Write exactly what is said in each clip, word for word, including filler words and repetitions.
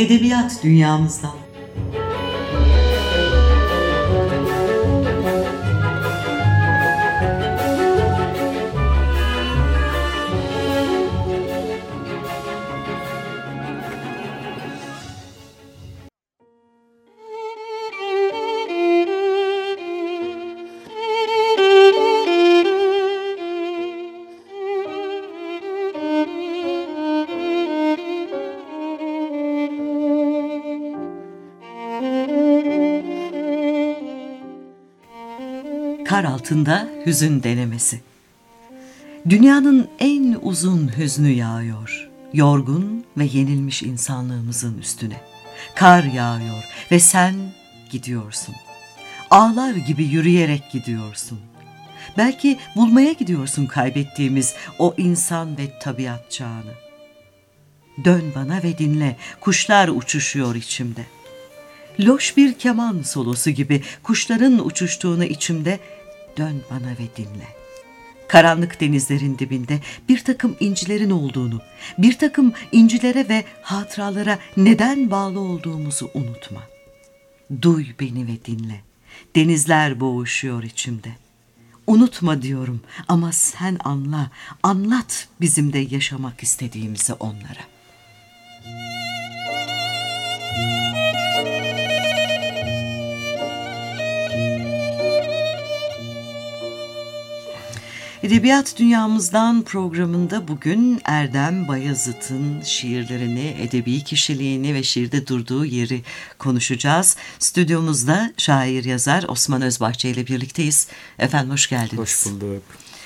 Edebiyat dünyamızdan. Kar altında hüzün denemesi. Dünyanın en uzun hüznü yağıyor, yorgun ve yenilmiş insanlığımızın üstüne. Kar yağıyor ve sen gidiyorsun. Ağlar gibi yürüyerek gidiyorsun. Belki bulmaya gidiyorsun kaybettiğimiz o insan ve tabiat çağını. Dön bana ve dinle, kuşlar uçuşuyor içimde. Loş bir keman solosu gibi kuşların uçuştuğunu içimde, dön bana ve dinle. Karanlık denizlerin dibinde bir takım incilerin olduğunu, bir takım incilere ve hatıralara neden bağlı olduğumuzu unutma. Duy beni ve dinle. Denizler boğuşuyor içimde. Unutma diyorum ama sen anla, anlat bizim de yaşamak istediğimizi onlara. Edebiyat Dünyamızdan programında bugün Erdem Bayazıt'ın şiirlerini, edebi kişiliğini ve şiirde durduğu yeri konuşacağız. Stüdyomuzda şair yazar Osman Özbahçe ile birlikteyiz. Efendim hoş geldiniz. Hoş bulduk.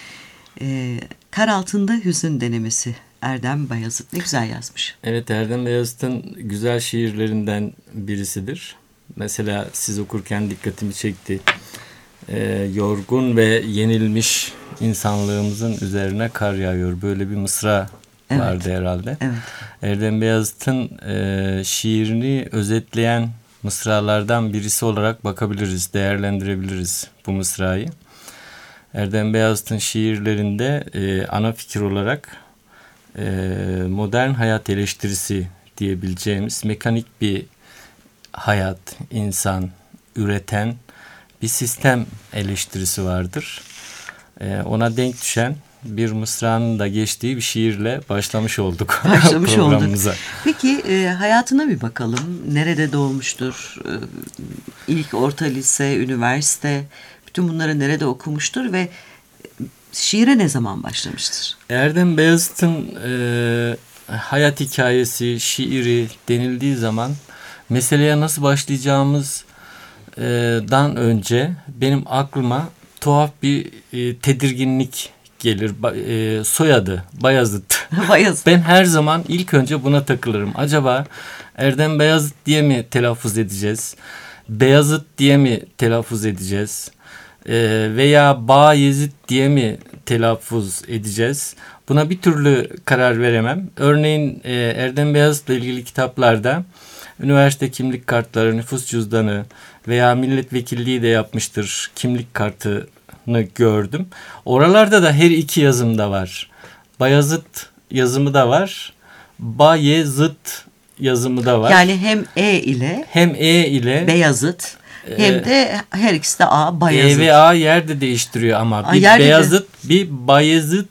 Ee, Kar altında hüzün denemesi. Erdem Bayazıt ne güzel yazmış. Evet, Erdem Bayazıt'ın güzel şiirlerinden birisidir. Mesela siz okurken dikkatimi çekti. Ee, yorgun ve yenilmiş insanlığımızın üzerine kar yağıyor. Böyle bir mısra evet. vardı herhalde. Evet. Erdem Bayazıt'ın e, şiirini özetleyen mısralardan birisi olarak bakabiliriz, değerlendirebiliriz bu mısrayı. Erdem Bayazıt'ın şiirlerinde e, ana fikir olarak e, modern hayat eleştirisi diyebileceğimiz mekanik bir hayat, insan, üreten bir sistem eleştirisi vardır. Ee, ona denk düşen bir mısranın da geçtiği bir şiirle başlamış olduk başlamış programımıza. Olduk. Peki e, hayatına bir bakalım. Nerede doğmuştur? E, ilk orta lise, üniversite, bütün bunları nerede okumuştur ve şiire ne zaman başlamıştır? Erdem Bayazıt'ın e, hayat hikayesi, şiiri denildiği zaman meseleye nasıl başlayacağımız dan önce benim aklıma tuhaf bir e, tedirginlik gelir. Ba, e, soyadı Bayazıt. Bayazıt. Ben her zaman ilk önce buna takılırım. Acaba Erdem Bayazıt diye mi telaffuz edeceğiz? Beyazıt diye mi telaffuz edeceğiz? E, veya Bayezid diye mi telaffuz edeceğiz? Buna bir türlü karar veremem. Örneğin e, Erdem Bayazıt'la ilgili kitaplarda üniversite kimlik kartları, nüfus cüzdanı veya milletvekilliği de yapmıştır. Kimlik kartını gördüm. Oralarda da her iki yazım da var. Bayazıt yazımı da var. Bayezid yazımı da var. Yani hem E ile hem E ile Beyazıt e, hem de her ikisi de A Bayazıt. E ve A yer de değiştiriyor ama. A, bir Beyazıt, de... bir Bayezid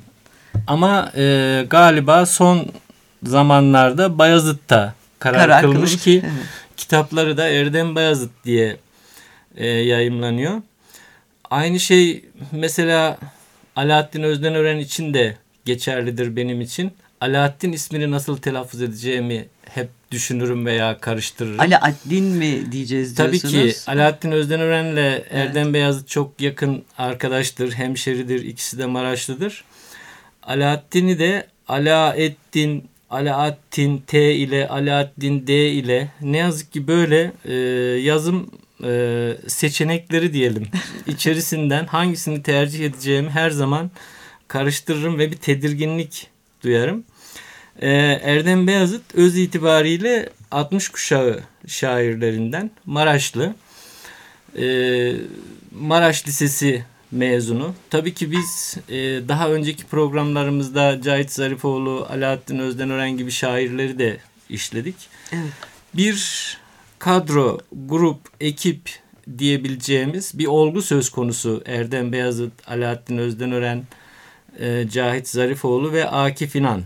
ama e, galiba son zamanlarda Bayazıt'ta karar, karar kılmış, kılmış ki evet. Kitapları da Erdem Bayazıt diye e, yayımlanıyor. Aynı şey mesela Alaaddin Özdenören için de geçerlidir benim için. Alaaddin ismini nasıl telaffuz edeceğimi hep düşünürüm veya karıştırırım. Alaaddin mi diyeceğiz diyorsunuz? Tabii ki Alaaddin Özdenören'le Erdem evet. Bayazıt çok yakın arkadaştır, hemşeridir, ikisi de Maraşlıdır. Alaaddin'i de Alaaddin Alaaddin T ile Alaaddin D ile ne yazık ki böyle e, yazım e, seçenekleri diyelim içerisinden hangisini tercih edeceğimi her zaman karıştırırım ve bir tedirginlik duyarım. E, Erdem Bayazıt öz itibariyle altmış kuşağı şairlerinden Maraşlı. E, Maraş Lisesi mezunu. Tabii ki biz e, daha önceki programlarımızda Cahit Zarifoğlu, Alaaddin Özdenören gibi şairleri de işledik. Evet. Bir kadro, grup, ekip diyebileceğimiz bir olgu söz konusu. Erdem Beyazıt, Alaaddin Özdenören, e, Cahit Zarifoğlu ve Akif İnan.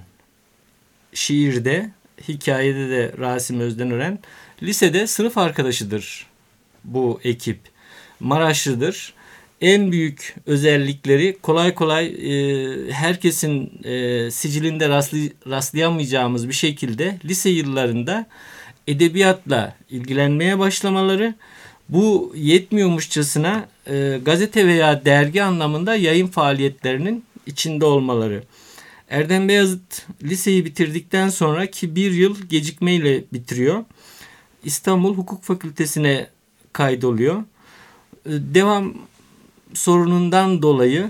Şiirde, hikayede de Rasim Özdenören. Lisede sınıf arkadaşıdır bu ekip. Maraşlıdır. En büyük özellikleri kolay kolay e, herkesin e, sicilinde rastly, rastlayamayacağımız bir şekilde lise yıllarında edebiyatla ilgilenmeye başlamaları, bu yetmiyormuşçasına e, gazete veya dergi anlamında yayın faaliyetlerinin içinde olmaları. Erdem Beyazıt liseyi bitirdikten sonra ki bir yıl gecikmeyle bitiriyor, İstanbul Hukuk Fakültesine kaydoluyor. Devam sorunundan dolayı,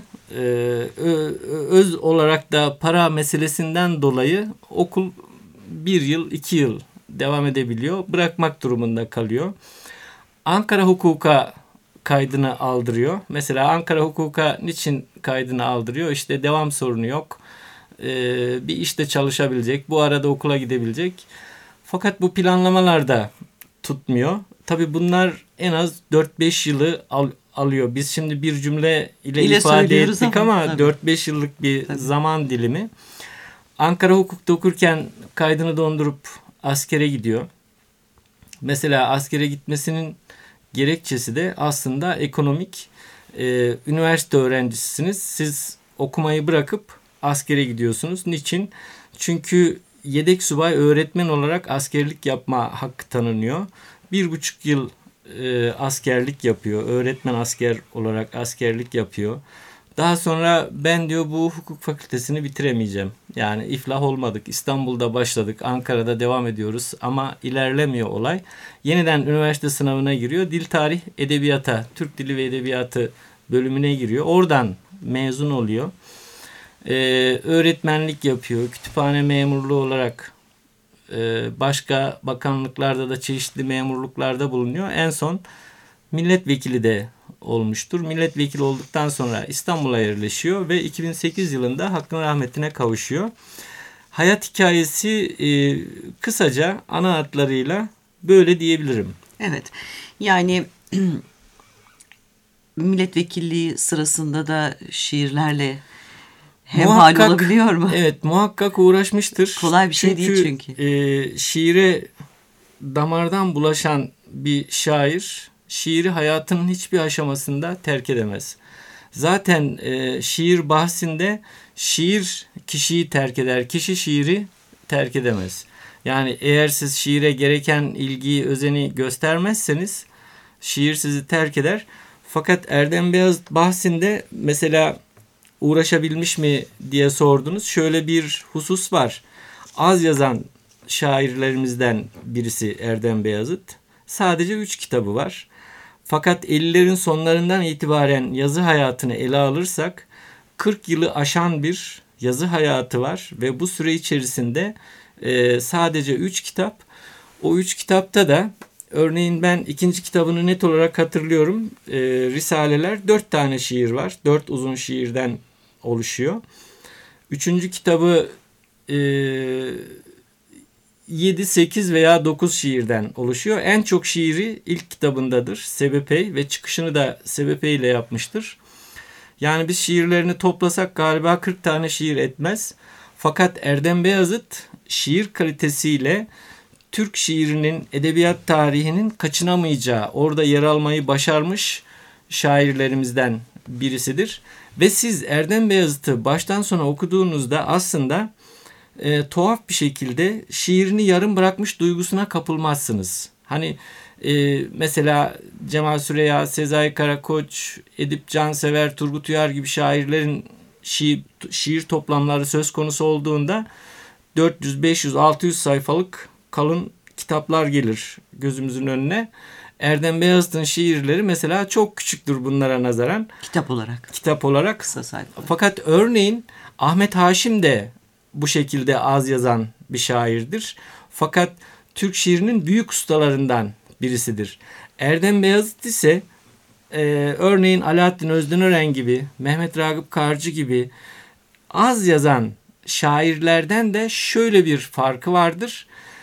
öz olarak da para meselesinden dolayı okul bir yıl, iki yıl devam edebiliyor. Bırakmak durumunda kalıyor. Ankara Hukuk'a kaydını aldırıyor. Mesela Ankara Hukuk'a niçin kaydını aldırıyor? İşte devam sorunu yok. Bir işte çalışabilecek. Bu arada okula gidebilecek. Fakat bu planlamalar da tutmuyor. Tabii bunlar en az dört beş yılı al, alıyor. Biz şimdi bir cümle ile, ile ifade ettik ama, ama dört beş yıllık bir tabii. zaman dilimi. Ankara Hukuk'ta okurken kaydını dondurup askere gidiyor. Mesela askere gitmesinin gerekçesi de aslında ekonomik. Ee, üniversite öğrencisisiniz. Siz okumayı bırakıp askere gidiyorsunuz. Niçin? Çünkü yedek subay öğretmen olarak askerlik yapma hakkı tanınıyor. Bir buçuk yıl e, askerlik yapıyor. Öğretmen asker olarak askerlik yapıyor. Daha sonra ben diyor bu hukuk fakültesini bitiremeyeceğim. Yani iflah olmadık. İstanbul'da başladık. Ankara'da devam ediyoruz. Ama ilerlemiyor olay. Yeniden üniversite sınavına giriyor. Dil, tarih, edebiyata, Türk dili ve edebiyatı bölümüne giriyor. Oradan mezun oluyor. Ee, öğretmenlik yapıyor. Kütüphane memurluğu olarak e, başka bakanlıklarda da çeşitli memurluklarda bulunuyor. En son milletvekili de olmuştur. Milletvekili olduktan sonra İstanbul'a yerleşiyor ve iki bin sekiz yılında hakkın rahmetine kavuşuyor. Hayat hikayesi e, kısaca ana hatlarıyla böyle diyebilirim. Evet. Yani milletvekilliği sırasında da şiirlerle hemhal olabiliyor mu? Evet, muhakkak uğraşmıştır. Kolay bir şey çünkü, değil çünkü. E, şiire damardan bulaşan bir şair şiiri hayatının hiçbir aşamasında terk edemez. Zaten e, şiir bahsinde şiir kişiyi terk eder, kişi şiiri terk edemez. Yani eğer siz şiire gereken ilgiyi, özeni göstermezseniz şiir sizi terk eder. Fakat Erdem Beyazıt bahsinde mesela uğraşabilmiş mi diye sordunuz. Şöyle bir husus var. Az yazan şairlerimizden birisi Erdem Beyazıt. Sadece üç kitabı var. Fakat ellilerin sonlarından itibaren yazı hayatını ele alırsak kırk yılı aşan bir yazı hayatı var ve bu süre içerisinde e, sadece üç kitap. O üç kitapta da örneğin ben ikinci kitabını net olarak hatırlıyorum. E, Risaleler dört tane şiir var. Dört uzun şiirden oluşuyor. Üçüncü kitabı e, yedi, sekiz veya dokuz şiirden oluşuyor. En çok şiiri ilk kitabındadır. Sebepey ve çıkışını da Sebepey ile yapmıştır. Yani biz şiirlerini toplasak galiba kırk tane şiir etmez. Fakat Erdem Beyazıt şiir kalitesiyle Türk şiirinin, edebiyat tarihinin kaçınamayacağı, orada yer almayı başarmış şairlerimizden birisidir. Ve siz Erdem Beyazıt'ı baştan sona okuduğunuzda aslında e, tuhaf bir şekilde şiirini yarım bırakmış duygusuna kapılmazsınız. Hani e, mesela Cemal Süreya, Sezai Karakoç, Edip Cansever, Turgut Uyar gibi şairlerin şiir, şiir toplamları söz konusu olduğunda dört yüz, beş yüz, altı yüz sayfalık kalın kitaplar gelir gözümüzün önüne. Erdem Beyazıt'ın şiirleri mesela çok küçüktür bunlara nazaran. Kitap olarak. Kitap olarak. Kısa sayfa. Fakat örneğin Ahmet Haşim de bu şekilde az yazan bir şairdir. Fakat Türk şiirinin büyük ustalarından birisidir. Erdem Beyazıt ise e, örneğin Alaaddin Özdenören gibi, Mehmet Ragıp Karcı gibi az yazan şairlerden de şöyle bir farkı vardır.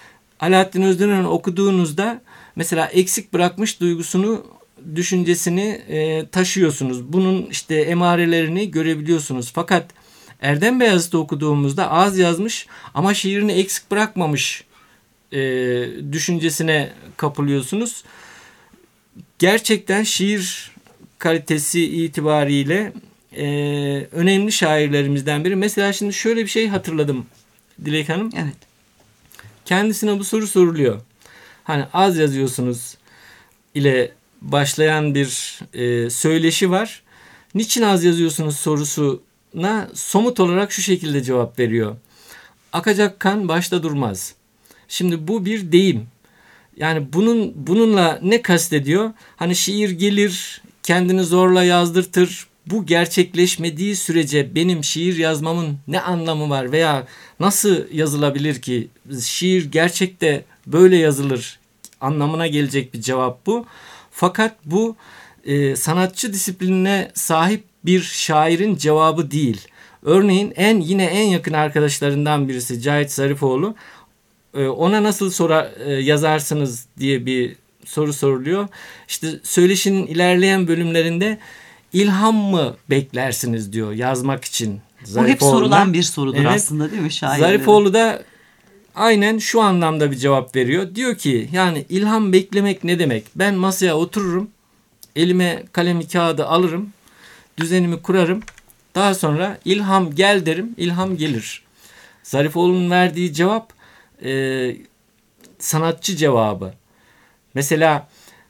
Alaaddin Özdöner'i okuduğunuzda mesela eksik bırakmış duygusunu, düşüncesini e, taşıyorsunuz. Bunun işte emarelerini görebiliyorsunuz. Fakat Erdem Beyazıt'ı okuduğumuzda az yazmış ama şiirini eksik bırakmamış e, düşüncesine kapılıyorsunuz. Gerçekten şiir kalitesi itibariyle e, önemli şairlerimizden biri. Mesela şimdi şöyle bir şey hatırladım Dilek Hanım. Evet. Kendisine bu soru soruluyor. Hani az yazıyorsunuz ile başlayan bir e, söyleşi var. Niçin az yazıyorsunuz sorusuna somut olarak şu şekilde cevap veriyor. Akacak kan başta durmaz. Şimdi bu bir deyim. Yani bunun bununla ne kastediyor? Hani şiir gelir, kendini zorla yazdırtır. Bu gerçekleşmediği sürece benim şiir yazmamın ne anlamı var veya nasıl yazılabilir ki? Şiir gerçekte böyle yazılır anlamına gelecek bir cevap bu. Fakat bu e, sanatçı disiplinine sahip bir şairin cevabı değil. Örneğin en yine en yakın arkadaşlarından birisi Cahit Zarifoğlu, e, ona nasıl sora, e, yazarsınız diye bir soru soruluyor. İşte söyleşinin ilerleyen bölümlerinde ilham mı beklersiniz diyor yazmak için. Bu hep sorulan bir sorudur evet. Aslında değil mi şairlerin? Zarifoğlu da aynen şu anlamda bir cevap veriyor. Diyor ki yani ilham beklemek ne demek? Ben masaya otururum, elime kalemi kağıdı alırım, düzenimi kurarım. Daha sonra ilham gel derim, ilham gelir. Zarifoğlu'nun verdiği cevap e, sanatçı cevabı. Mesela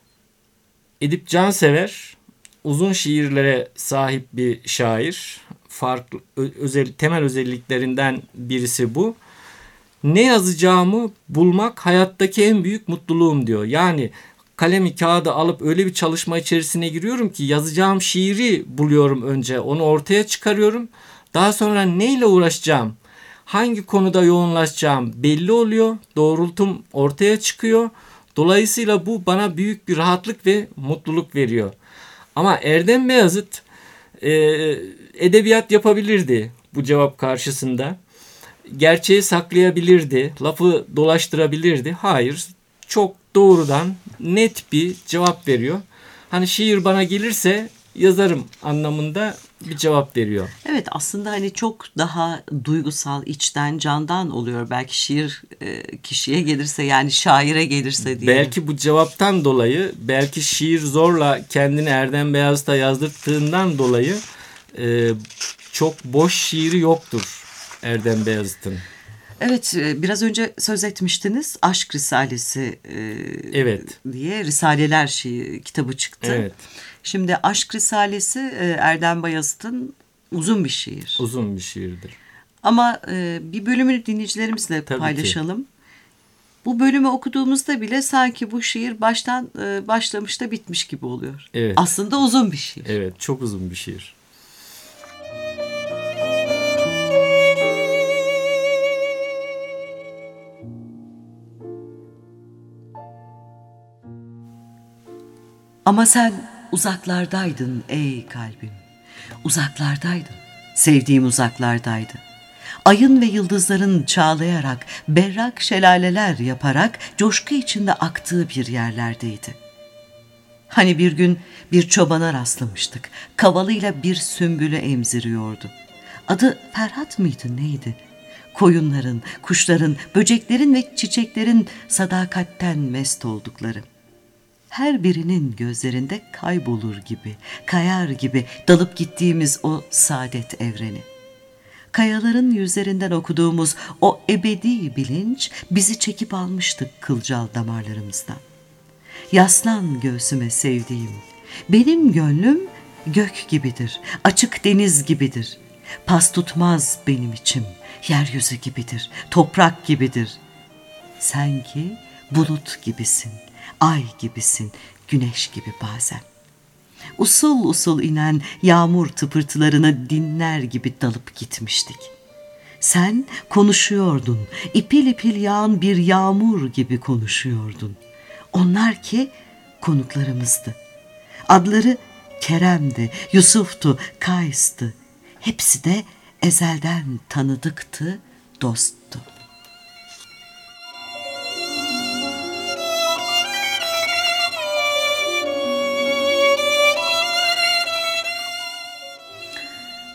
Edip Cansever uzun şiirlere sahip bir şair. Farklı özel temel özelliklerinden birisi bu. Ne yazacağımı bulmak hayattaki en büyük mutluluğum diyor. Yani kalemi kağıdı alıp öyle bir çalışma içerisine giriyorum ki yazacağım şiiri buluyorum önce. Onu ortaya çıkarıyorum. Daha sonra neyle uğraşacağım, hangi konuda yoğunlaşacağım belli oluyor. Doğrultum ortaya çıkıyor. Dolayısıyla bu bana büyük bir rahatlık ve mutluluk veriyor. Ama Erdem Beyazıt e, edebiyat yapabilirdi bu cevap karşısında. Gerçeği saklayabilirdi, lafı dolaştırabilirdi. Hayır, çok doğrudan net bir cevap veriyor. Hani şiir bana gelirse yazarım anlamında bir cevap veriyor. Evet, aslında hani çok daha duygusal, içten, candan oluyor. Belki şiir e, kişiye gelirse, yani şaire gelirse diye. Belki bu cevaptan dolayı, belki şiir zorla kendini Erdem Beyazıt'a yazdırdığından dolayı e, çok boş şiiri yoktur Erdem Beyazıt'ın. Evet, biraz önce söz etmiştiniz. Aşk Risalesi e, evet. diye Risaleler şiir kitabı çıktı. Evet. Şimdi Aşk Risalesi e, Erdem Beyazıt'ın uzun bir şiir. Uzun bir şiirdir. Ama e, bir bölümünü dinleyicilerimizle Tabii paylaşalım. Ki. Bu bölümü okuduğumuzda bile sanki bu şiir baştan e, başlamış da bitmiş gibi oluyor. Evet. Aslında uzun bir şiir. Evet, çok uzun bir şiir. Ama sen uzaklardaydın ey kalbim, uzaklardaydın, sevdiğim uzaklardaydı. Ayın ve yıldızların çağlayarak, berrak şelaleler yaparak coşku içinde aktığı bir yerlerdeydi. Hani bir gün bir çobana rastlamıştık, kavalıyla bir sümbülü emziriyordu. Adı Ferhat mıydı neydi? Koyunların, kuşların, böceklerin ve çiçeklerin sadakatten mest oldukları. Her birinin gözlerinde kaybolur gibi, kayar gibi dalıp gittiğimiz o saadet evreni. Kayaların yüzlerinden okuduğumuz o ebedi bilinç bizi çekip almıştı kılcal damarlarımızdan. Yaslan göğsüme sevdiğim, benim gönlüm gök gibidir, açık deniz gibidir. Pas tutmaz benim içim, yeryüzü gibidir, toprak gibidir. Sen ki bulut gibisin, ay gibisin, güneş gibi bazen. Usul usul inen yağmur tıpırtılarını dinler gibi dalıp gitmiştik. Sen konuşuyordun, ipil ipil yağan bir yağmur gibi konuşuyordun. Onlar ki konuklarımızdı. Adları Kerem'di, Yusuf'tu, Kays'tı. Hepsi de ezelden tanıdıktı, dosttu.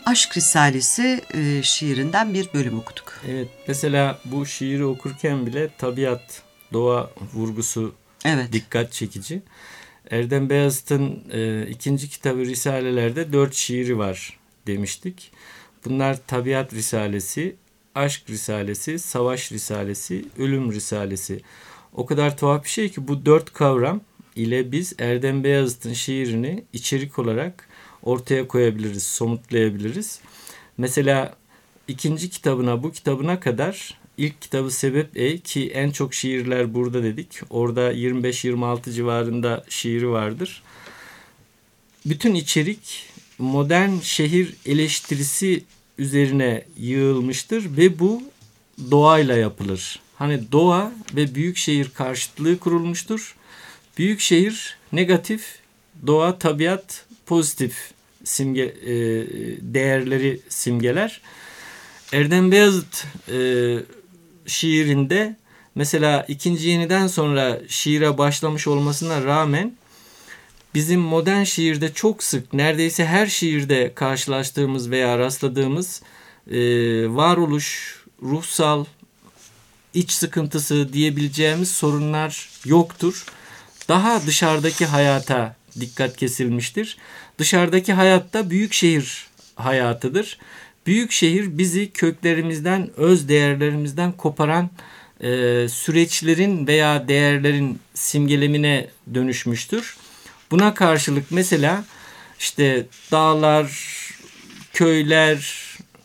Aşk Risalesi e, şiirinden bir bölüm okuduk. Evet, mesela bu şiiri okurken bile tabiat, doğa vurgusu evet. dikkat çekici. Erdem Beyazıt'ın e, ikinci kitabı Risaleler'de dört şiiri var demiştik. Bunlar Tabiat Risalesi, Aşk Risalesi, Savaş Risalesi, Ölüm Risalesi. O kadar tuhaf bir şey ki bu dört kavram ile biz Erdem Beyazıt'ın şiirini içerik olarak ortaya koyabiliriz, somutlayabiliriz. Mesela ikinci kitabına, bu kitabına kadar ilk kitabı Sebep Ey, ki en çok şiirler burada dedik. Orada yirmi beş yirmi altı civarında şiiri vardır. Bütün içerik modern şehir eleştirisi üzerine yığılmıştır ve bu doğayla yapılır. Hani doğa ve büyük şehir karşıtlığı kurulmuştur. Büyük şehir negatif, doğa, tabiat pozitif simge e, değerleri simgeler. Erdem Beyazıt e, şiirinde mesela ikinci yeniden sonra şiire başlamış olmasına rağmen bizim modern şiirde çok sık, neredeyse her şiirde karşılaştığımız veya rastladığımız e, varoluş, ruhsal, iç sıkıntısı diyebileceğimiz sorunlar yoktur. Daha dışarıdaki hayata dikkat kesilmiştir. Dışarıdaki hayatta büyük şehir hayatıdır. Büyük şehir bizi köklerimizden, öz değerlerimizden koparan e, süreçlerin veya değerlerin simgelemine dönüşmüştür. Buna karşılık mesela işte dağlar, köyler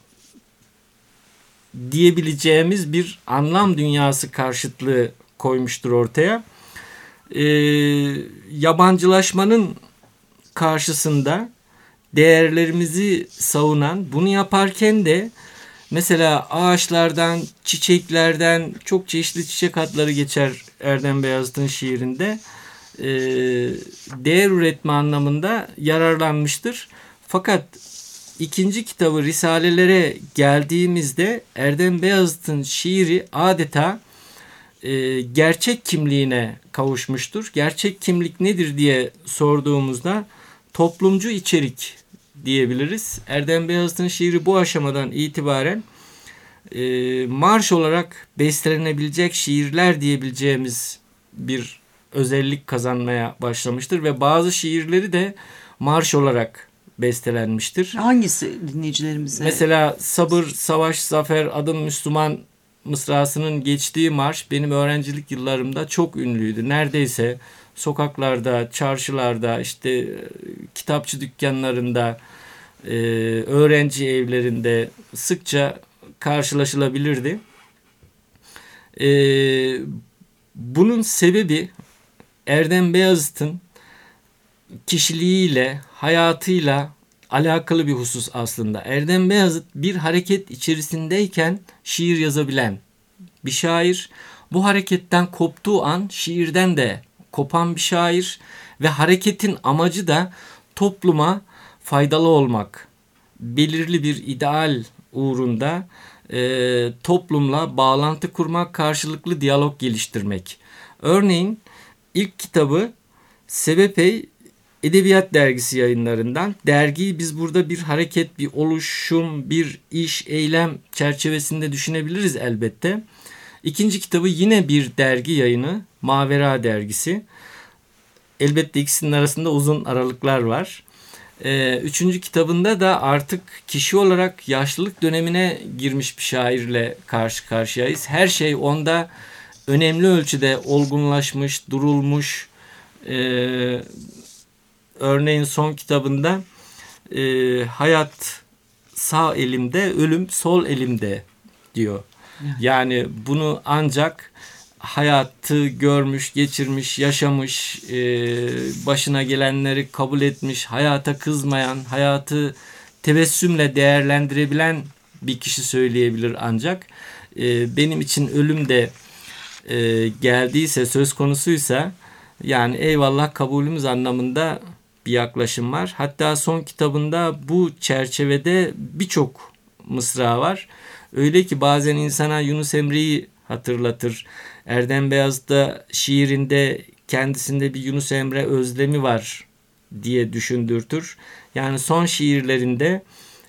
diyebileceğimiz bir anlam dünyası karşıtlığı koymuştur ortaya. Ee, yabancılaşmanın karşısında değerlerimizi savunan, bunu yaparken de mesela ağaçlardan, çiçeklerden, çok çeşitli çiçek adları geçer Erdem Beyazıt'ın şiirinde. Ee, değer üretme anlamında yararlanmıştır. Fakat ikinci kitabı Risalelere geldiğimizde Erdem Beyazıt'ın şiiri adeta e, gerçek kimliğine kavuşmuştur. Gerçek kimlik nedir diye sorduğumuzda toplumcu içerik diyebiliriz. Erdem Beyazıt'ın şiiri bu aşamadan itibaren e, marş olarak bestelenebilecek şiirler diyebileceğimiz bir özellik kazanmaya başlamıştır ve bazı şiirleri de marş olarak bestelenmiştir. Hangisi dinleyicilerimize? Mesela Sabır, Savaş, Zafer, Adım Müslüman mısrasının geçtiği marş benim öğrencilik yıllarımda çok ünlüydü. Neredeyse sokaklarda, çarşılarda, işte kitapçı dükkanlarında, öğrenci evlerinde sıkça karşılaşılabilirdi. Bunun sebebi Erdem Beyazıt'ın kişiliğiyle, hayatıyla alakalı bir husus aslında. Erdem Beyazıt bir hareket içerisindeyken şiir yazabilen bir şair. Bu hareketten koptuğu an şiirden de kopan bir şair ve hareketin amacı da topluma faydalı olmak. Belirli bir ideal uğrunda e, toplumla bağlantı kurmak, karşılıklı diyalog geliştirmek. Örneğin ilk kitabı Sebep Ey Edebiyat Dergisi yayınlarından. Dergiyi biz burada bir hareket, bir oluşum, bir iş, eylem çerçevesinde düşünebiliriz elbette. İkinci kitabı yine bir dergi yayını, Mavera Dergisi. Elbette ikisinin arasında uzun aralıklar var. Ee, üçüncü kitabında da artık kişi olarak yaşlılık dönemine girmiş bir şairle karşı karşıyayız. Her şey onda önemli ölçüde olgunlaşmış, durulmuş. Ee, örneğin son kitabında e, hayat sağ elimde, ölüm sol elimde diyor. Yani bunu ancak hayatı görmüş, geçirmiş, yaşamış, e, başına gelenleri kabul etmiş, hayata kızmayan, hayatı tebessümle değerlendirebilen bir kişi söyleyebilir ancak. E, benim için ölüm de e, geldiyse, söz konusuysa yani eyvallah kabulümüz anlamında bir yaklaşım var. Hatta son kitabında bu çerçevede birçok mısra var. Öyle ki bazen insana Yunus Emre'yi hatırlatır. Erdem Beyazıt da şiirinde kendisinde bir Yunus Emre özlemi var diye düşündürtür. Yani son şiirlerinde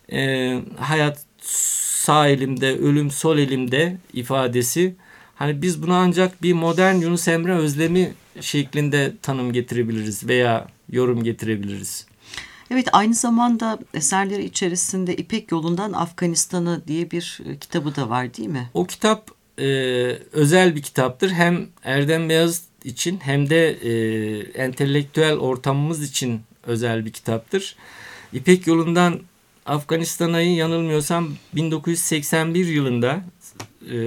e, hayat sağ elimde, ölüm sol elimde ifadesi. Hani biz buna ancak bir modern Yunus Emre özlemi şeklinde tanım getirebiliriz veya yorum getirebiliriz. Evet, aynı zamanda eserleri içerisinde İpek Yolu'ndan Afganistan'a diye bir kitabı da var değil mi? O kitap e, özel bir kitaptır. Hem Erdem Beyazıt için hem de e, entelektüel ortamımız için özel bir kitaptır. İpek Yolu'ndan Afganistan'a yanılmıyorsam bin dokuz yüz seksen bir yılında e,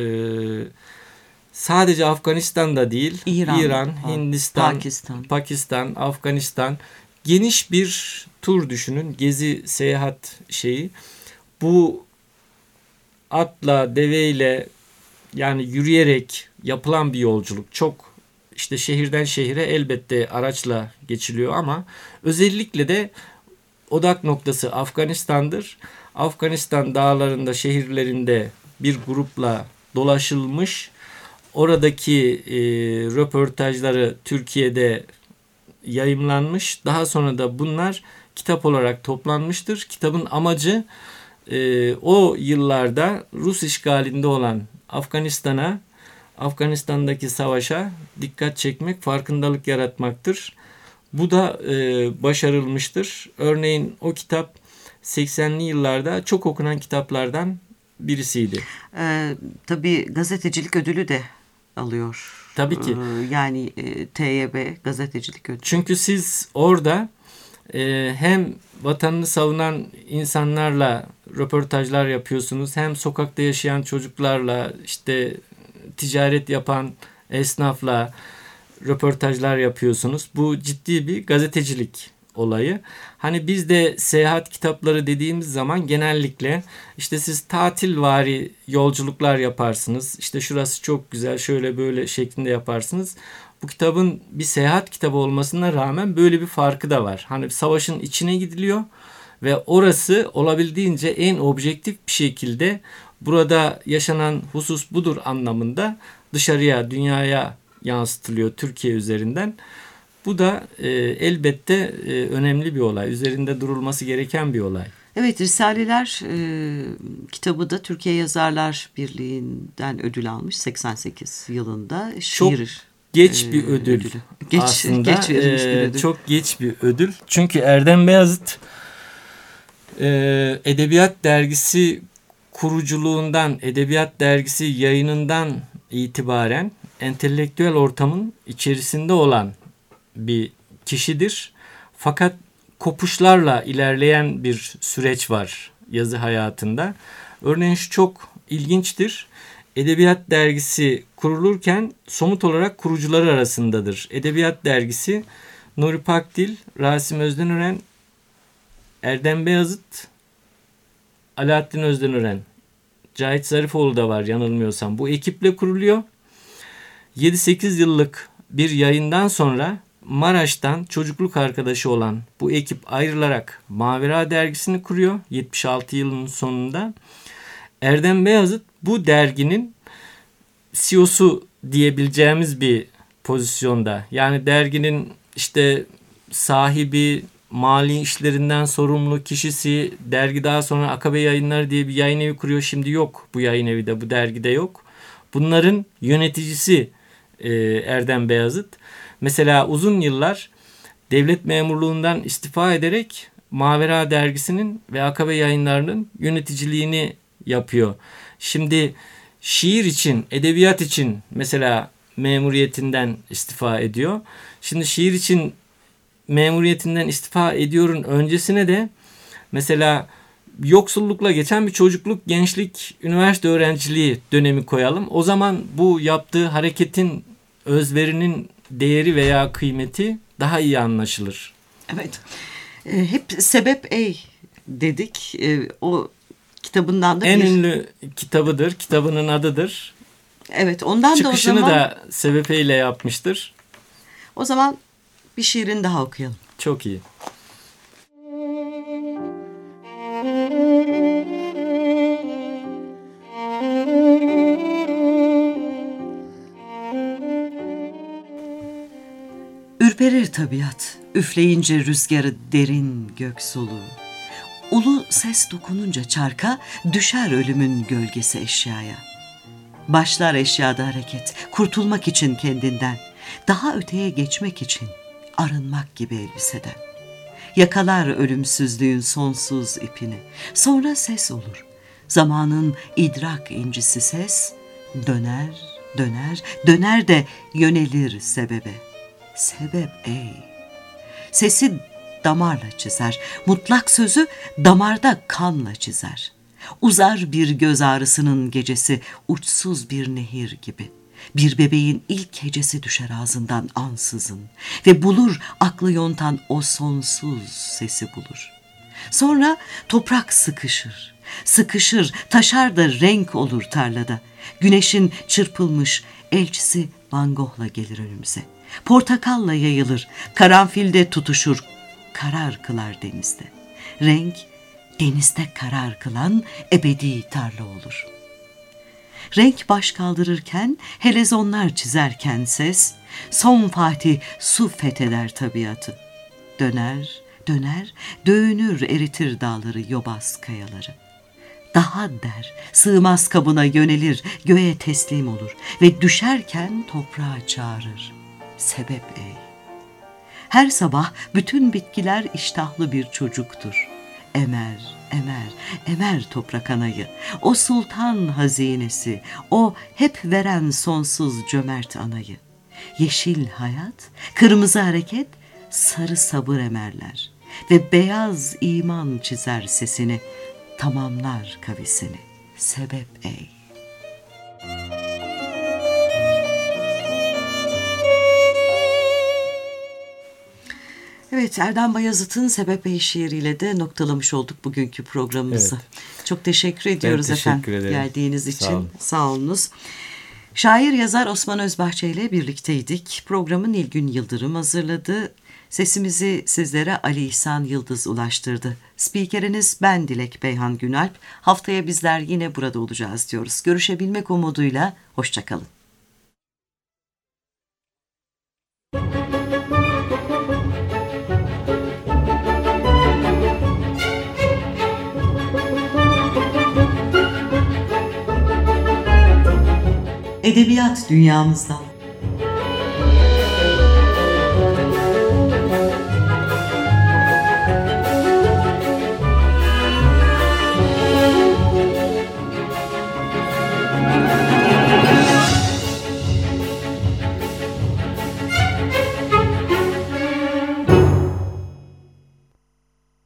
sadece Afganistan'da değil, İran, İran Hindistan, Pakistan. Pakistan, Afganistan, geniş bir tur düşünün. Gezi, seyahat şeyi. Bu atla, deveyle, yani yürüyerek yapılan bir yolculuk. Çok işte şehirden şehire elbette araçla geçiliyor ama özellikle de odak noktası Afganistan'dır. Afganistan dağlarında, şehirlerinde bir grupla dolaşılmış. Oradaki e, röportajları Türkiye'de yayımlanmış. Daha sonra da bunlar kitap olarak toplanmıştır. Kitabın amacı e, o yıllarda Rus işgalinde olan Afganistan'a, Afganistan'daki savaşa dikkat çekmek, farkındalık yaratmaktır. Bu da e, başarılmıştır. Örneğin o kitap seksenli yıllarda çok okunan kitaplardan birisiydi. Ee, tabii gazetecilik ödülü de alıyor. Tabii ki. Ee, yani e, T Y B gazetecilik ödülü. Çünkü siz orada e, hem vatanını savunan insanlarla röportajlar yapıyorsunuz, hem sokakta yaşayan çocuklarla, işte ticaret yapan esnafla röportajlar yapıyorsunuz. Bu ciddi bir gazetecilik olayı. Hani biz de seyahat kitapları dediğimiz zaman genellikle işte siz tatilvari yolculuklar yaparsınız. İşte şurası çok güzel, şöyle böyle şeklinde yaparsınız. Bu kitabın bir seyahat kitabı olmasına rağmen böyle bir farkı da var. Hani savaşın içine gidiliyor ve orası olabildiğince en objektif bir şekilde burada yaşanan husus budur anlamında dışarıya, dünyaya yansıtılıyor Türkiye üzerinden. Bu da e, elbette e, önemli bir olay. Üzerinde durulması gereken bir olay. Evet, Risaleler e, kitabı da Türkiye Yazarlar Birliği'nden ödül almış seksen sekiz yılında. Çok Şiir geç e, bir ödül ödülü. Geç, aslında. Geç verilmiş e, bir ödül. Çok geç bir ödül. Çünkü Erdem Beyazıt e, Edebiyat Dergisi kuruculuğundan, Edebiyat Dergisi yayınından itibaren entelektüel ortamın içerisinde olan bir kişidir. Fakat kopuşlarla ilerleyen bir süreç var yazı hayatında. Örneğin şu çok ilginçtir. Edebiyat Dergisi kurulurken somut olarak kurucuları arasındadır. Edebiyat Dergisi Nuri Pakdil, Rasim Özdenören, Erdem Beyazıt, Alaaddin Özdenören, Cahit Zarifoğlu da var yanılmıyorsam. Bu ekiple kuruluyor. yedi sekiz yıllık bir yayından sonra Maraş'tan çocukluk arkadaşı olan bu ekip ayrılarak Mavera dergisini kuruyor yetmiş altı yılının sonunda. Erdem Beyazıt bu derginin C E O'su diyebileceğimiz bir pozisyonda. Yani derginin işte sahibi, mali işlerinden sorumlu kişisi. Dergi daha sonra Akabe Yayınları diye bir yayın evi kuruyor. Şimdi yok bu yayın evi de, bu dergide yok. Bunların yöneticisi e, Erdem Beyazıt. Mesela uzun yıllar devlet memurluğundan istifa ederek Mavera dergisinin ve Akabe Yayınları'nın yöneticiliğini yapıyor. Şimdi şiir için, edebiyat için mesela memuriyetinden istifa ediyor. Şimdi şiir için memuriyetinden istifa ediyorun öncesine de mesela yoksullukla geçen bir çocukluk, gençlik, üniversite öğrenciliği dönemi koyalım. O zaman bu yaptığı hareketin özverinin değeri veya kıymeti daha iyi anlaşılır. Evet. E, hep sebep ey dedik. E, o kitabından da en bir... ünlü kitabıdır. Kitabının adıdır. Evet, ondan Çıkışını da o zaman... da sebep eyle yapmıştır. O zaman bir şiirini daha okuyalım. Çok iyi. Ürperir tabiat, üfleyince rüzgarı derin gök soluğu. Ulu ses dokununca çarka, düşer ölümün gölgesi eşyaya. Başlar eşyada hareket, kurtulmak için kendinden, daha öteye geçmek için arınmak gibi elbiseden. Yakalar ölümsüzlüğün sonsuz ipini, sonra ses olur. Zamanın idrak incisi ses, döner, döner, döner de yönelir sebebe. Sebep ey! Sesi damarla çizer, mutlak sözü damarda kanla çizer. Uzar bir göz ağrısının gecesi, uçsuz bir nehir gibi. Bir bebeğin ilk hecesi düşer ağzından ansızın ve bulur aklı yontan o sonsuz sesi bulur. Sonra toprak sıkışır, sıkışır, taşar da renk olur tarlada. Güneşin çırpılmış elçisi Van Gogh'la gelir önümüze. Portakalla yayılır, karanfilde tutuşur, karar kılar denizde. Renk denizde karar kılan ebedi tarla olur. Renk baş kaldırırken, helezonlar çizerken ses, son Fatih su fetheder tabiatı. Döner, döner, dövünür eritir dağları, yobaz kayaları. Daha der, sığmaz kabına yönelir, göğe teslim olur ve düşerken toprağa çağırır. Sebep ey! Her sabah bütün bitkiler iştahlı bir çocuktur. Emer, emer, emer toprak anayı. O sultan hazinesi, o hep veren sonsuz cömert anayı. Yeşil hayat, kırmızı hareket, sarı sabır emerler. Ve beyaz iman çizer sesini, tamamlar kavisini. Sebep ey! Evet, Erdem Bayazıt'ın Sebep Ey şiiriyle de noktalamış olduk bugünkü programımızı. Evet. Çok teşekkür ediyoruz ben teşekkür efendim ederim. geldiğiniz için. Sağ olun. Sağ olunuz. Şair yazar Osman Özbahçe ile birlikteydik. Programı Nilgün Yıldırım hazırladı. Sesimizi sizlere Ali İhsan Yıldız ulaştırdı. Spikeriniz ben Dilek Beyhan Günalp. Haftaya bizler yine burada olacağız diyoruz. Görüşebilmek umuduyla hoşça kalın. Edebiyat dünyamızdan